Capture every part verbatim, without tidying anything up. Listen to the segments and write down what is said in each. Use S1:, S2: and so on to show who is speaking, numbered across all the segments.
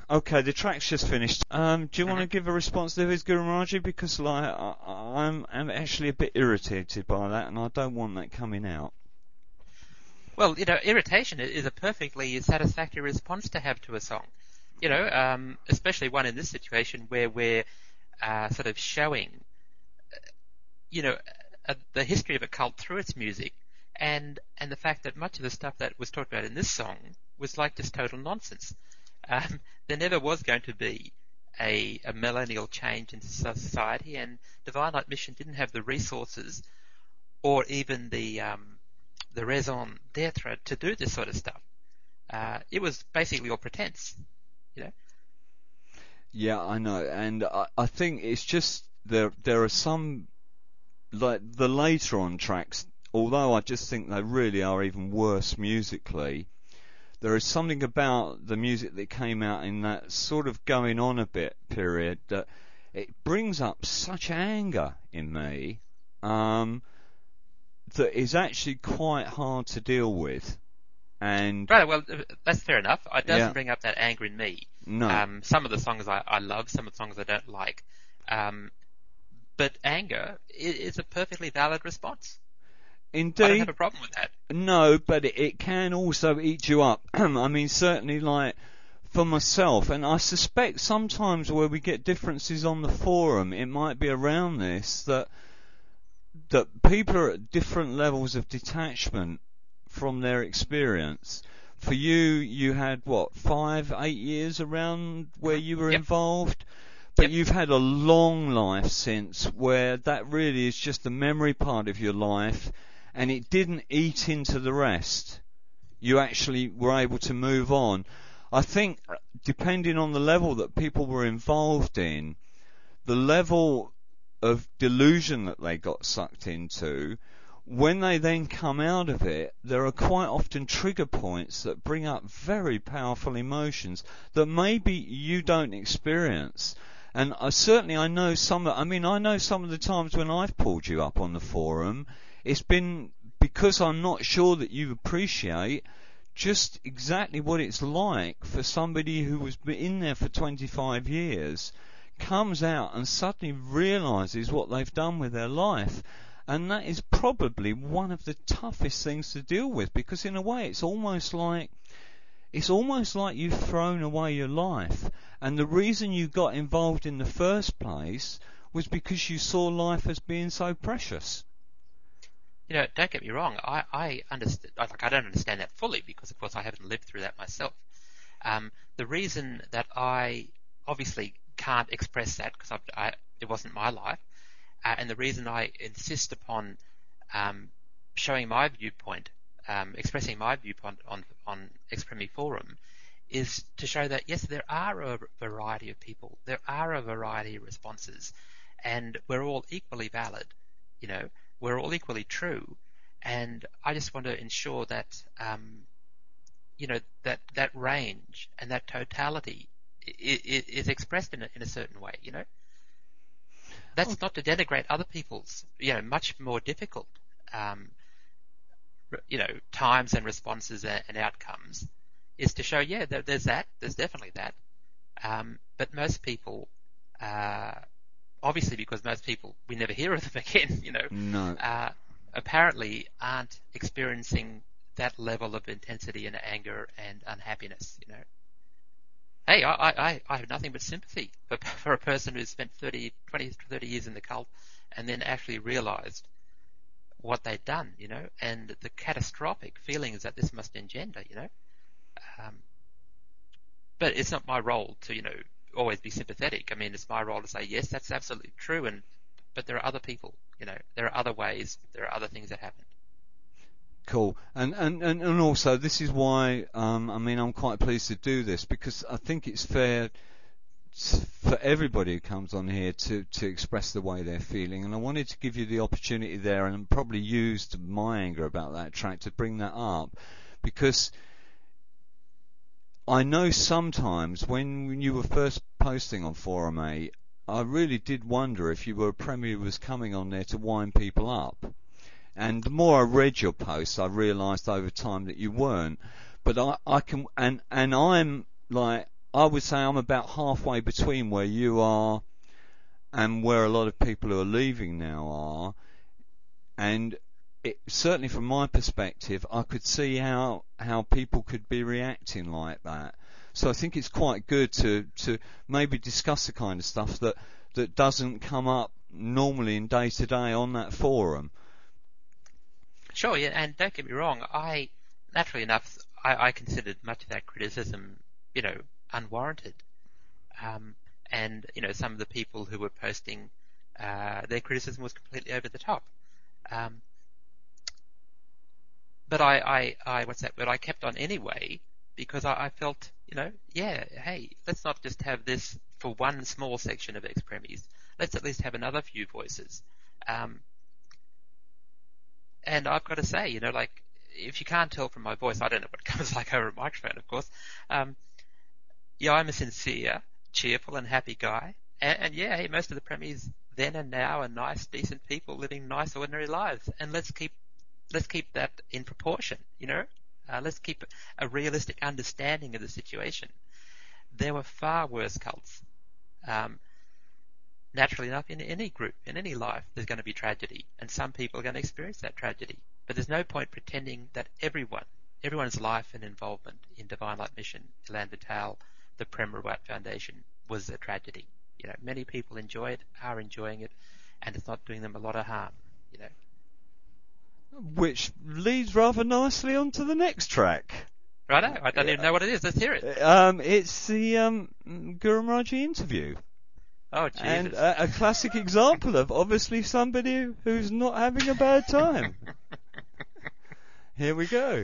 S1: Okay, the track's just finished. Um, do you
S2: Mm-hmm.
S1: want to give a response to his Guru Maharaji? Because like I, I'm, I'm actually a bit irritated by that, and I don't want that coming out.
S2: Well, you know, irritation is a perfectly satisfactory response to have to a song. You know, um, especially one in this situation where we're uh, sort of showing, you know, uh, the history of a cult through its music, and and the fact that much of the stuff that was talked about in this song was like just total nonsense. Um, there never was going to be a, a millennial change in society, and Divine Light Mission didn't have the resources or even the um, the raison d'etre to do this sort of stuff. Uh, it was basically all pretense, you know.
S1: Yeah, I know, and I, I think it's just there. There are some like the later on tracks. Although I just think they really are even worse musically. There is something about the music that came out in that sort of going on a bit period that it brings up such anger in me um, that is actually quite hard to deal with. And
S2: Right, well, uh, that's fair enough. It doesn't
S1: yeah,
S2: bring up that anger in me.
S1: no,
S2: Um, some of the songs I, I love, some of the songs I don't like. Um, but anger is, is a perfectly valid response. I don't have
S1: indeed,
S2: a problem with that.
S1: no, but it, it can also eat you up. I mean, certainly, like for myself, and I suspect sometimes where we get differences on the forum, it might be around this that that people are at different levels of detachment from their experience. For you, you had what, five, eight years around where
S2: Mm-hmm.
S1: you were
S2: Yep,
S1: involved, but
S2: yep.
S1: you've had a long life since where that really is just the memory part of your life, and it didn't eat into the rest. You actually were able to move on. I think, depending on the level that people were involved in, the level of delusion that they got sucked into, when they then come out of it, there are quite often trigger points that bring up very powerful emotions that maybe you don't experience. And I, certainly I know some, I mean, I know some of the times when I've pulled you up on the forum, it's been because I'm not sure that you appreciate just exactly what it's like for somebody who was in there for twenty-five years, comes out and suddenly realises what they've done with their life. And that is probably one of the toughest things to deal with, because in a way it's almost like it's almost like you've thrown away your life. And the reason you got involved in the first place was because you saw life as being so precious.
S2: You know, don't get me wrong. I, I understand. Like, I don't understand that fully because, of course, I haven't lived through that myself. Um, the reason that I obviously can't express that because I, I, it wasn't my life, uh, and the reason I insist upon um, showing my viewpoint, um, expressing my viewpoint on on Expremi Forum, is to show that yes, there are a variety of people, there are a variety of responses, and we're all equally valid. You know, we're all equally true, and I just want to ensure that um, you know that that range and that totality is, is expressed in a, in a certain way. You know, that's not to denigrate other people's, you know, much more difficult, um, you know, times and responses and, and outcomes. Is to show, yeah, there, there's that, there's definitely that, um, but most people, uh, obviously because most people, we never hear of them again, you know,
S1: No.
S2: uh, apparently aren't experiencing that level of intensity and anger and unhappiness, you know. Hey, I, I, I have nothing but sympathy for, for a person who's spent thirty, twenty, thirty years in the cult and then actually realized what they'd done, you know, and the catastrophic feelings that this must engender, you know. Um, but it's not my role to, you know, always be sympathetic. I mean, it's my role to say, yes, that's absolutely true, and but there are other people, you know, there are other ways, there are other things that happen.
S1: Cool. And, and, and, and also, this is why, um, I mean, I'm quite pleased to do this, because I think it's fair for everybody who comes on here to, to express the way they're feeling. And I wanted to give you the opportunity there, and probably used my anger about that track to bring that up, because I know sometimes when you were first posting on Forum A, I really did wonder if you were a Premier who was coming on there to wind people up. And the more I read your posts, I realised over time that you weren't. But I, I can, and and I'm like, I would say I'm about halfway between where you are and where a lot of people who are leaving now are. And it, certainly from my perspective, I could see how how people could be reacting like that. So I think it's quite good to, to maybe discuss the kind of stuff that, that doesn't come up normally in day to day on that forum.
S2: Sure, yeah, and don't get me wrong, I, naturally enough, I, I considered much of that criticism, you know, unwarranted. Um, and, you know, some of the people who were posting, uh, their criticism was completely over the top. Um, but I, I, I, what's that word, I kept on anyway, because I, I felt, you know, yeah, hey, let's not just have this for one small section of ex-premies. Let's at least have another few voices. Um, and I've got to say, you know, like, if you can't tell from my voice, I don't know what it comes like over a microphone, of course. Um, yeah, I'm a sincere, cheerful and happy guy. And, and yeah, hey, most of the premies then and now are nice, decent people living nice, ordinary lives. And let's keep, let's keep that in proportion, you know? Uh, let's keep a realistic understanding of the situation. There were far worse cults. Um, naturally enough, in any group, in any life, there's going to be tragedy, and some people are going to experience that tragedy. But there's no point pretending that everyone, everyone's life and involvement in Divine Light Mission, Elan Vital, the Prem Rawat Foundation, was a tragedy. You know, many people enjoy it, are enjoying it, and it's not doing them a lot of harm. You know.
S1: Which leads rather nicely onto the next track.
S2: Righto, I don't even know what it is. Let's hear it.
S1: Um, it's the um, Guru Maharaji interview.
S2: Oh, Jesus.
S1: And a, a classic example of obviously somebody who's not having a bad time. Here we go.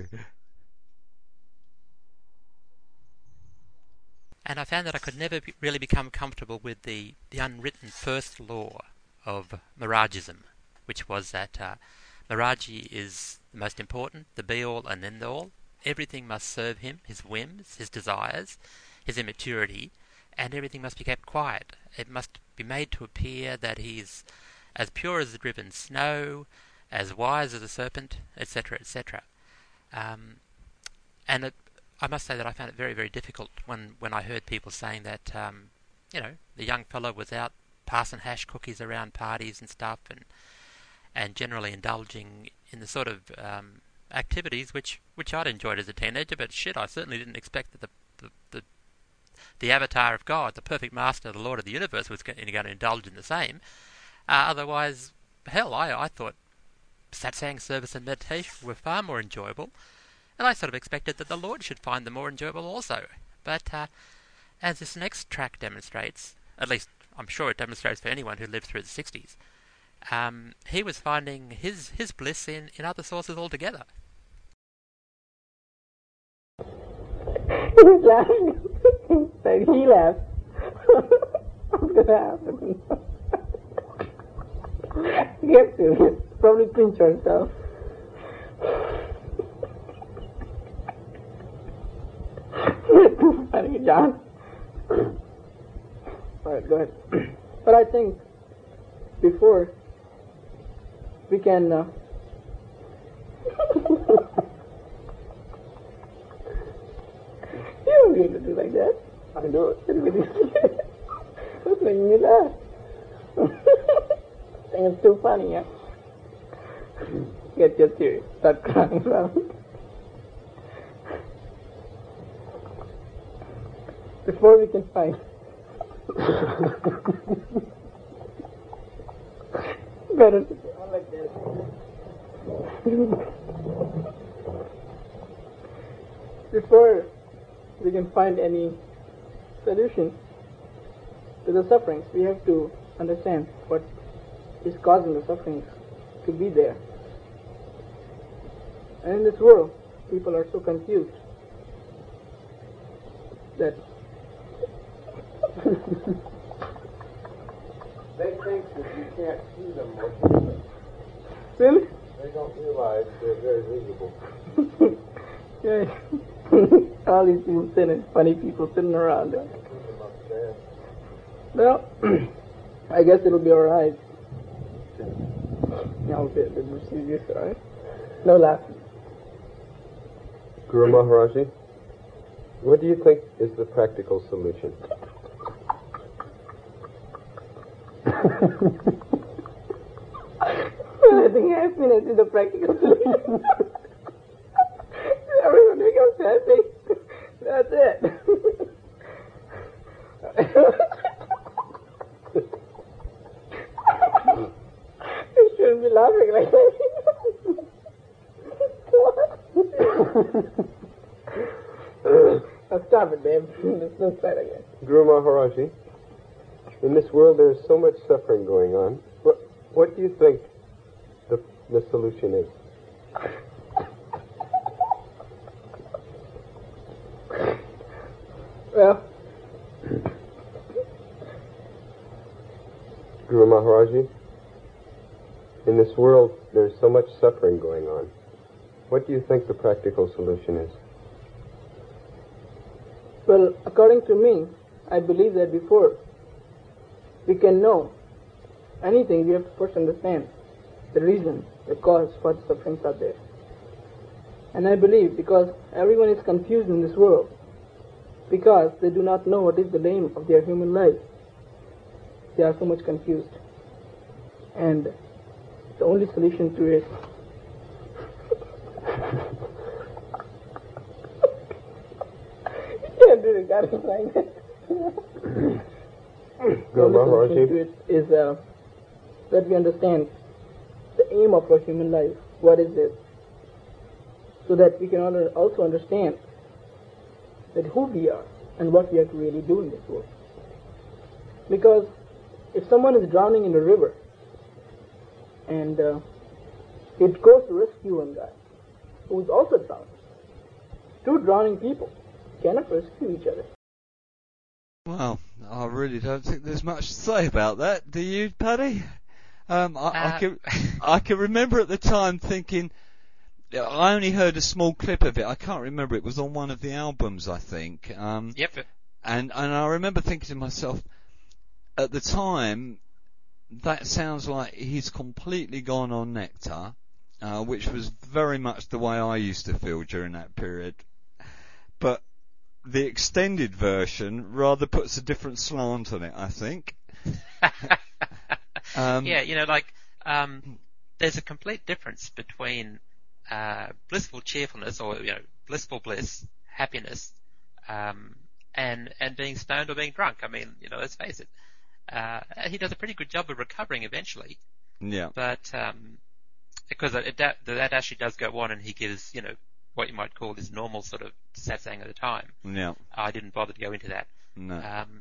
S2: And I found that I could never be, really become comfortable with the, the unwritten first law of Maharajism, which was that uh, Maharaji is the most important, the be-all and end-all. Everything must serve him, his whims, his desires, his immaturity, and everything must be kept quiet. It must be made to appear that he's as pure as the driven snow, as wise as a serpent, et cetera, et cetera. Um, and it, I must say that I found it very, very difficult when, when I heard people saying that, um, you know, the young fellow was out passing hash cookies around parties and stuff, and and generally indulging in the sort of um, activities which, which I'd enjoyed as a teenager. But shit, I certainly didn't expect that the the, the the avatar of God, the perfect master, the Lord of the universe, was going to indulge in the same. Uh, otherwise, hell, I, I thought satsang, service and meditation were far more enjoyable, and I sort of expected that the Lord should find them more enjoyable also. But uh, as this next track demonstrates, at least I'm sure it demonstrates for anyone who lived through the sixties, um, he was finding his, his bliss in, in other sources altogether.
S3: He's laughing. Like he laughed. What's gonna happen? Get to probably pinch herself. Funny, John. Alright, go ahead. But I think before we can uh, you don't need to do like that. I can do it. What's making you laugh? I think it's too funny, yeah? Get your serious. Start crying around. Before we can find better like that. Before we can find any solution to the sufferings, we have to understand what is causing the sufferings to be there. And in this world, people are so confused that
S4: they think that you can't see them working.
S3: really?
S4: They don't realize they're very visible.
S3: Yeah. All these people sitting, funny people sitting around there. Well, I guess it'll be alright. I'll be a bit more serious, alright? No laughing.
S4: Guru Maharaji,
S5: What do you think is the practical solution?
S3: Well, I think happiness is the practical solution. Everyone becomes happy. That's it. You shouldn't be laughing like that. Now stop it, babe. Let's not start again.
S5: Guru Maharaji, in this world there's so much suffering going on. What, what do you think the, the solution is?
S3: Well,
S5: Guru Maharaji, in this world there's so much suffering going on. What do you think the practical solution is?
S3: well, according to me, I believe that before we can know anything, we have to first understand the reason, the cause for the sufferings out there. And I believe because everyone is confused in this world, because they do not know what is the aim of their human life, they are so much confused. And the only solution to it you can't do the goddess like that. The only solution to it is uh, that we understand the aim of our human life. What is it? So that we can also understand that who we are and what we are to really do in this world. Because if someone is drowning in a river and uh, it goes to rescue one guy who is also drowning, two drowning people cannot rescue each other.
S1: Well, I really don't think there's much to say about that. Do you, Paddy? Um, I,
S2: Uh,
S1: I can I can remember at the time thinking, I only heard a small clip of it. I can't remember. It was on one of the albums, I think. Um,
S2: Yep.
S1: And and I remember thinking to myself, at the time, that sounds like he's completely gone on nectar, uh, which was very much the way I used to feel during that period. But the extended version rather puts a different slant on it, I think. um,
S2: yeah, you know, like, um, there's a complete difference between uh, blissful cheerfulness or, you know, blissful bliss, happiness, um, and, and being stoned or being drunk. I mean, you know, let's face it. Uh, he does a pretty good job of recovering eventually.
S1: Yeah.
S2: But, um, because it, that, that actually does go on and he gives, you know, what you might call his normal sort of satsang at the time.
S1: Yeah.
S2: I didn't bother to go into that.
S1: No.
S2: Um,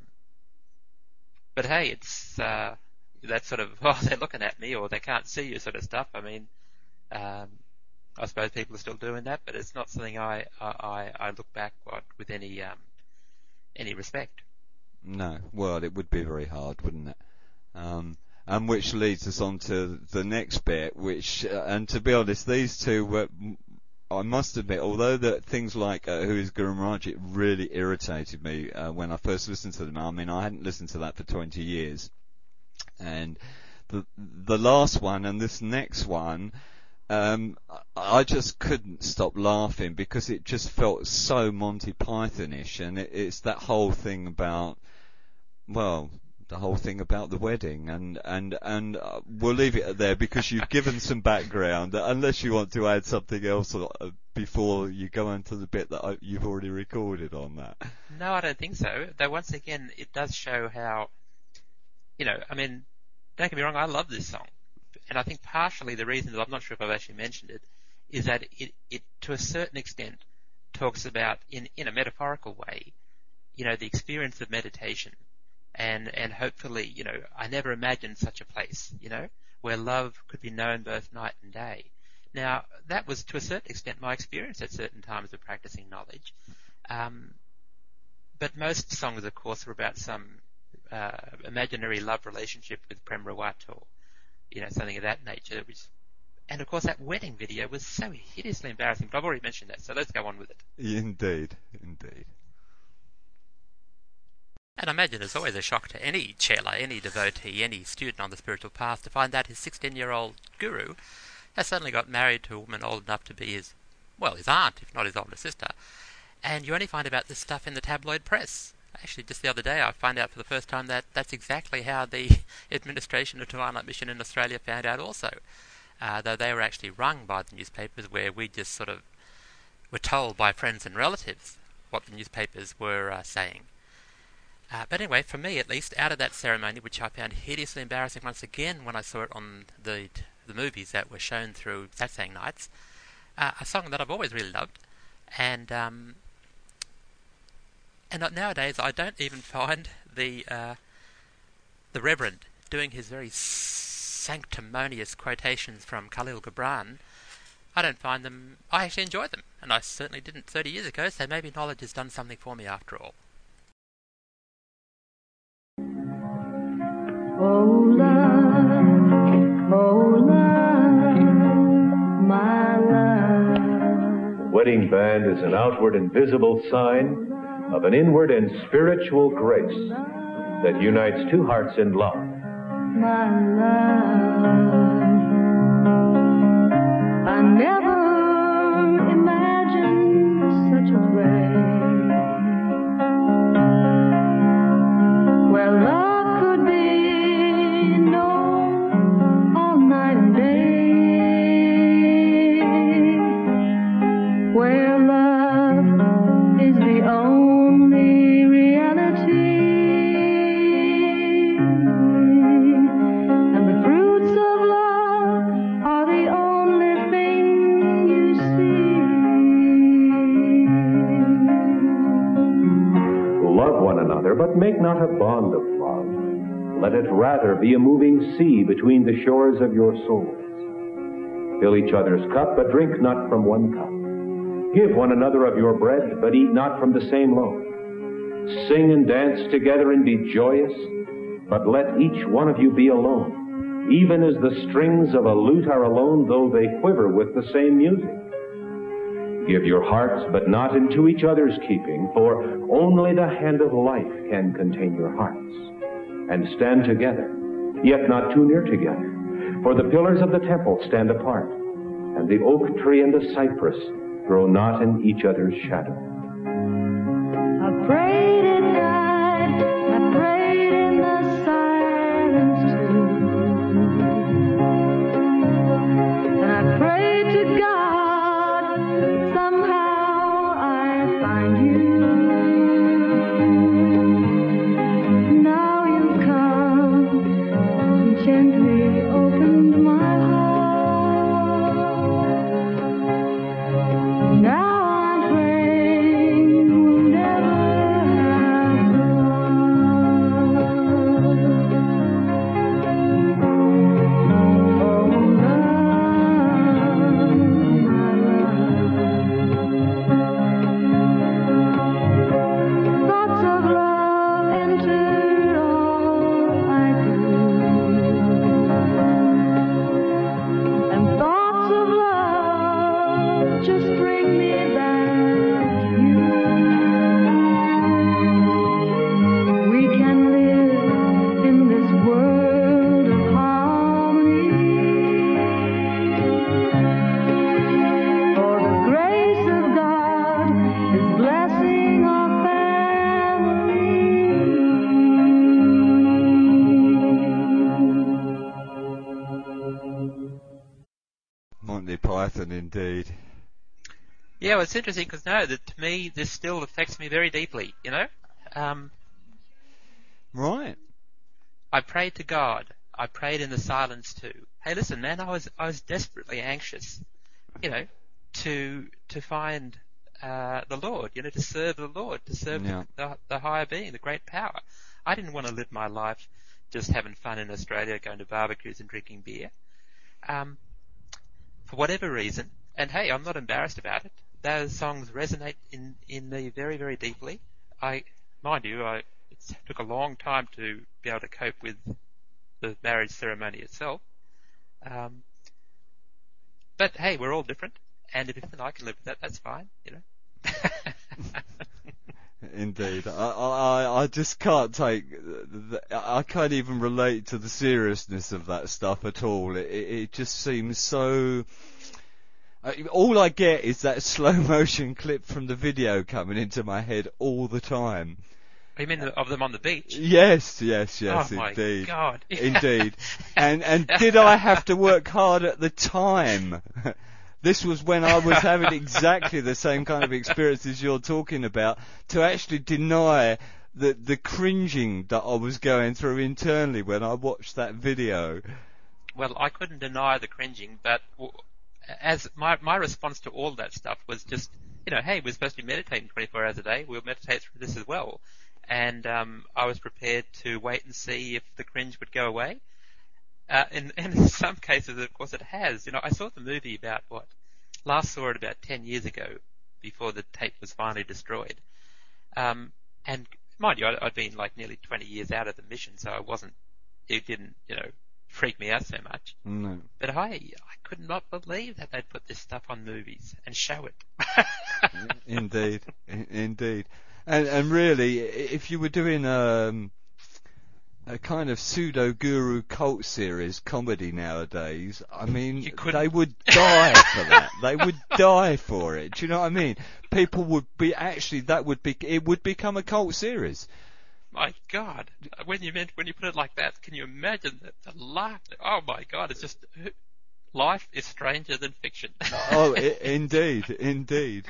S2: but hey, it's, uh, that sort of, oh, they're looking at me or they can't see you sort of stuff. I mean, um, I suppose people are still doing that, but it's not something I, I, I look back on with any, um, any respect.
S1: No. Well, it would be very hard, wouldn't it? Um, and which leads us on to the next bit, which, uh, and to be honest, these two were, I must admit, although that things like uh, Who is Guru Maharaj, it really irritated me uh, when I first listened to them. I mean, I hadn't listened to that for twenty years. And the the last one and this next one, um, I just couldn't stop laughing because it just felt so Monty Python-ish. And it, it's that whole thing about, well, the whole thing about the wedding, and and and uh, we'll leave it there because you've given some background. Unless you want to add something else uh, before you go into the bit that I, you've already recorded on that.
S2: No, I don't think so. Though once again, it does show how, you know, I mean, don't get me wrong, I love this song, and I think partially the reason that I'm not sure if I've actually mentioned it is that it, it to a certain extent talks about in in a metaphorical way, you know, the experience of meditation. And, and hopefully, you know, I never imagined such a place, you know, where love could be known both night and day. Now, that was to a certain extent my experience at certain times of practicing knowledge. Um, but most songs, of course, were about some, uh, imaginary love relationship with Prem Rawat or, you know, something of that nature. Which, and of course that wedding video was so hideously embarrassing, but I've already mentioned that, so let's go on with it.
S1: Indeed, indeed.
S2: And I imagine it's always a shock to any chela, any devotee, any student on the spiritual path to find that his sixteen-year-old guru has suddenly got married to a woman old enough to be his, well, his aunt, if not his older sister. and you only find about this stuff in the tabloid press. Actually, just the other day I found out for the first time that that's exactly how the administration of Twilight Mission in Australia found out also. Uh, though they were actually rung by the newspapers, where we just sort of were told by friends and relatives what the newspapers were uh, saying. Uh, but anyway, for me at least, out of that ceremony, which I found hideously embarrassing once again when I saw it on the the movies that were shown through Satsang nights, uh, a song that I've always really loved, and um, and nowadays I don't even find the uh, the Reverend doing his very sanctimonious quotations from Khalil Gibran. I don't find them. I actually enjoy them, and I certainly didn't thirty years ago. So maybe knowledge has done something for me after all.
S6: Oh love, oh love, my love.
S7: Wedding band is an outward and visible sign of an inward and spiritual grace that unites two hearts in love.
S6: My love, I never imagined such a way where love could be known all night and day, where love is the only reality.
S7: But make not a bond of love. Let it rather be a moving sea between the shores of your souls. Fill each other's cup, but drink not from one cup. Give one another of your bread, but eat not from the same loaf. Sing and dance together and be joyous, but let each one of you be alone, even as the strings of a lute are alone, though they quiver with the same music. Give your hearts, but not into each other's keeping, for only the hand of life can contain your hearts. And stand together, yet not too near together, for the pillars of the temple stand apart, and the oak tree and the cypress grow not in each other's shadow.
S6: I prayed at night, I prayed in the silence too, and I prayed to God.
S1: Indeed.
S2: Yeah, well, it's interesting because no, that to me this still affects me very deeply. You know, um,
S1: right.
S2: I prayed to God. I prayed in the silence too. Hey, listen, man, I was I was desperately anxious, you know, to to find uh, the Lord. You know, to serve the Lord, to serve
S1: yeah.
S2: the, the the higher being, the great power. I didn't want to live my life just having fun in Australia, going to barbecues and drinking beer. Um, For whatever reason, and hey, I'm not embarrassed about it. Those songs resonate in, in me very, very deeply. I, mind you, I, it took a long time to be able to cope with the marriage ceremony itself. Um, but hey, we're all different, and if I can live with that, that's fine, you know.
S1: Indeed, I, I I just can't take, the, I can't even relate to the seriousness of that stuff at all. It, it, it just seems so I, all I get is that slow motion clip from the video coming into my head all the time.
S2: You mean the, of them on the beach?
S1: Yes, yes, yes,
S2: oh
S1: indeed.
S2: my God.
S1: Indeed. And and did I have to work hard at the time? This was when I was having exactly the same kind of experiences you're talking about, to actually deny the the cringing that I was going through internally when I watched that video.
S2: Well, I couldn't deny the cringing, but as my my response to all that stuff was just, you know, hey, we're supposed to be meditating twenty-four hours a day. We'll meditate through this as well. And um, I was prepared to wait and see if the cringe would go away. Uh, and, and in some cases, of course, it has. You know, I saw the movie about what? Last saw it about ten years ago, before the tape was finally destroyed. Um, and mind you, I'd, I'd been like nearly twenty years out of the mission, so I wasn't, it didn't, you know, freak me out so much.
S1: No.
S2: But I, I could not believe that they'd put this stuff on movies and show it.
S1: Indeed, I- indeed. And, and really, if you were doing um, a kind of pseudo-guru cult series comedy nowadays, I mean, they would die for that. They would die for it. Do you know what I mean? People would be, actually, that would be, it would become a cult series.
S2: My God, when you meant, when you put it like that, can you imagine the, the laughter? Oh my God, it's just, life is stranger than fiction.
S1: Oh, I- indeed, indeed.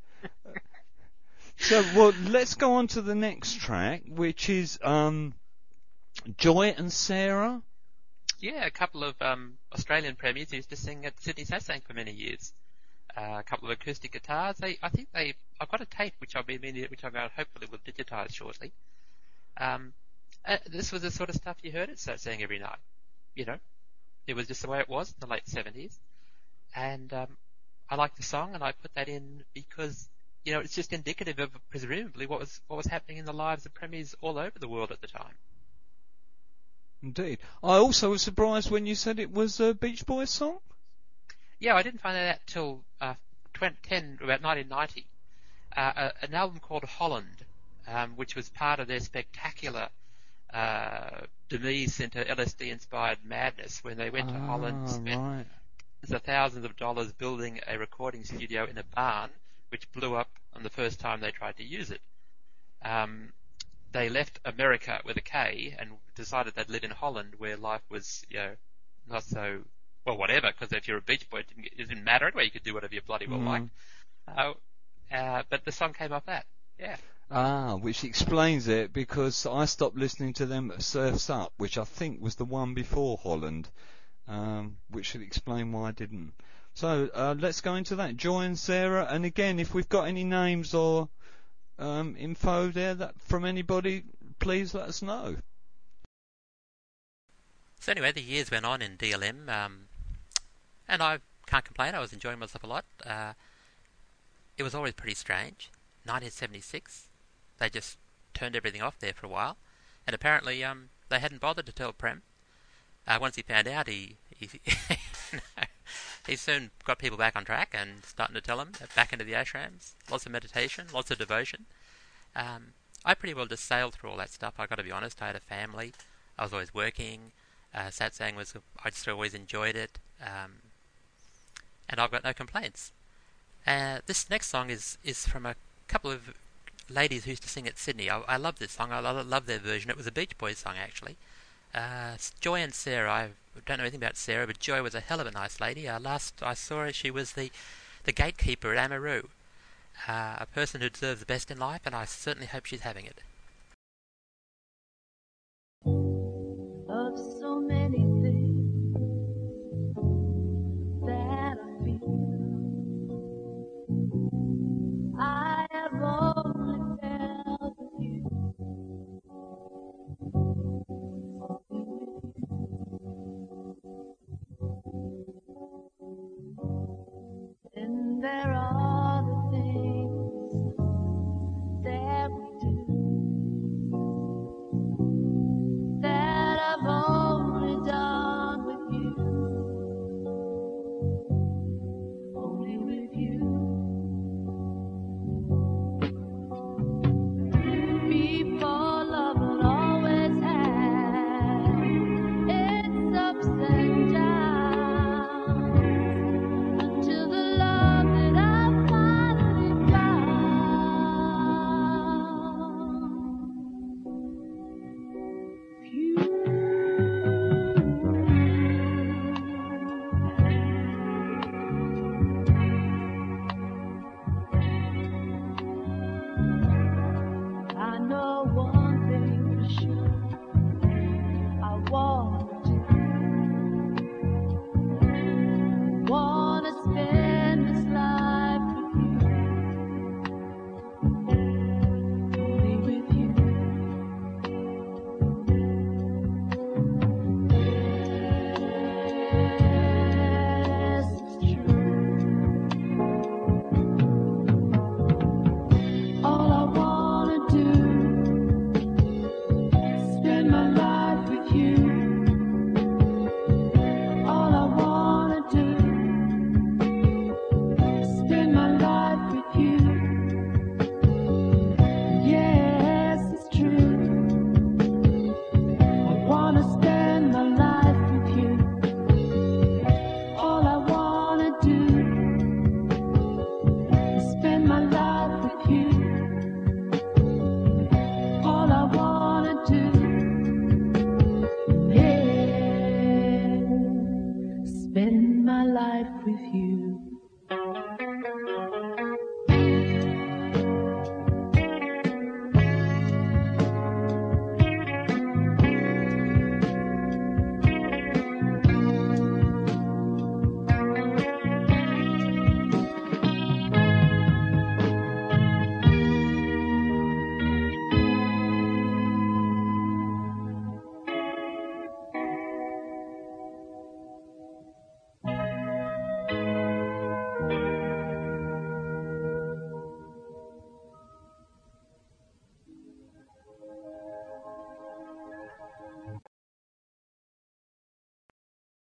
S1: So, well, let's go on to the next track, which is um, Joy and Sarah.
S2: Yeah, a couple of um, Australian premiers used to sing at Sydney Satsang for many years. Uh, a couple of acoustic guitars. They, I think they, I've got a tape which I'll be, which I'm going to hopefully will digitise shortly. Um, uh, this was the sort of stuff you heard at Satsang every night. You know, it was just the way it was in the late seventies, and um, I like the song, and I put that in because, you know, it's just indicative of presumably what was what was happening in the lives of premiers all over the world at the time.
S1: Indeed. I also was surprised when you said it was a Beach Boys song.
S2: Yeah, I didn't find that out till uh, twenty ten, about nineteen ninety. Uh, a, an album called Holland, um, which was part of their spectacular uh, demise into L S D-inspired madness when they went to
S1: ah,
S2: Holland, spent
S1: right.
S2: the thousands of dollars building a recording studio in a barn, which blew up on the first time they tried to use it. Um, they left America with a K and decided they'd live in Holland, where life was, you know, not so, well, whatever, because if you're a Beach Boy, it didn't, it didn't matter anyway. You could do whatever you bloody well
S1: Mm.
S2: liked. Uh, uh, but the song came off that. Yeah.
S1: Ah, which explains it, because I stopped listening to them at Surf's Up, which I think was the one before Holland, um, which should explain why I didn't. So uh, let's go into that. Joy and Sarah, and again, if we've got any names or um, info there that from anybody, please let us know.
S2: So anyway, the years went on in D L M, um, and I can't complain. I was enjoying myself a lot. Uh, it was always pretty strange. nineteen seventy-six, they just turned everything off there for a while, and apparently um, they hadn't bothered to tell Prem. Uh, once he found out, he he, he soon got people back on track and starting to tell them back into the ashrams. Lots of meditation, lots of devotion. Um, I pretty well just sailed through all that stuff. I got to be honest. I had a family. I was always working. Uh, Satsang was, I just always enjoyed it, um, and I've got no complaints. Uh, this next song is is from a couple of ladies who used to sing at Sydney. I, I love this song. I love, love their version. It was a Beach Boys song, actually. Uh, Joy and Sarah. I don't know anything about Sarah, but Joy was a hell of a nice lady. Uh, last I saw her, she was the, the gatekeeper at Amaroo. Uh, a person who deserves the best in life, and I certainly hope she's having it.
S6: Of so many